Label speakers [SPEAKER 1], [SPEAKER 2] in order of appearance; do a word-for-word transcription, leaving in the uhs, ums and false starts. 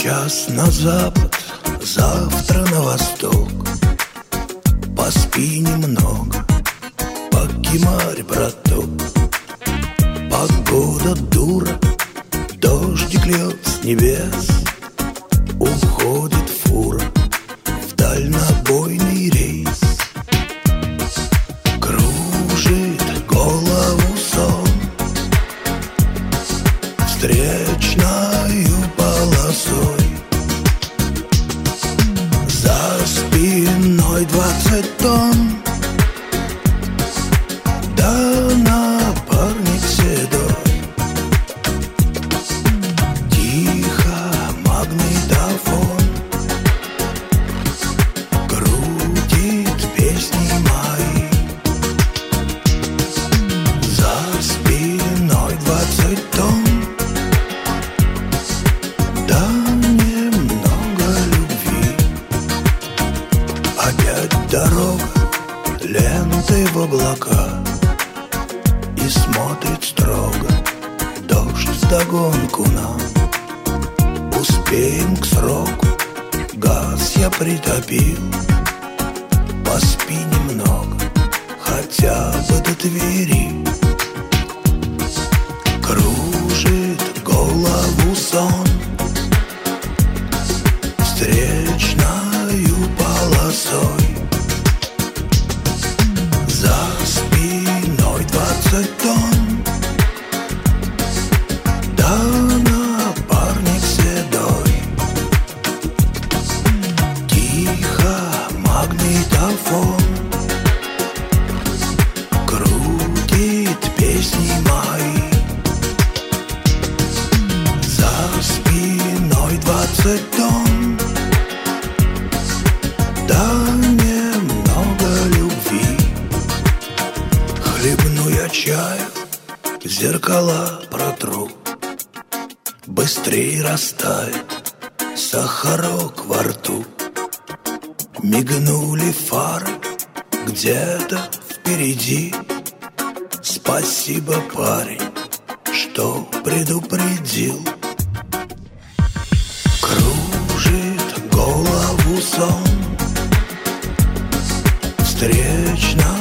[SPEAKER 1] Сейчас на запад, завтра на восток. Поспи немного, покемарь, браток. Погода дура, дождик льет с небес. Уходит фура в дальнобойный рейс. Кружит голову сон встречною полосой. За спиной двадцать тонн, да напарник седой. Тихо магнитофон крутит песни мои. За спиной двадцать тонн, да немного любви. Опять дорога, ленты в облака, и смотрит строго дождь вдогонку нам. Успеем к сроку, газ я притопил. Поспи немного, хотя бы до Твери. Кружит голову сон встречною полосой. За спиной двадцать тонн, да напарник седой. Тихо магнитофон крутит песни мои. За спиной двадцать тонн, да немного любви. Хлебну я чаю, зеркала протру. Быстрей растает сахарок во рту. Мигнули фары где-то впереди. Спасибо, парень, что предупредил. Кружит голову сон встречно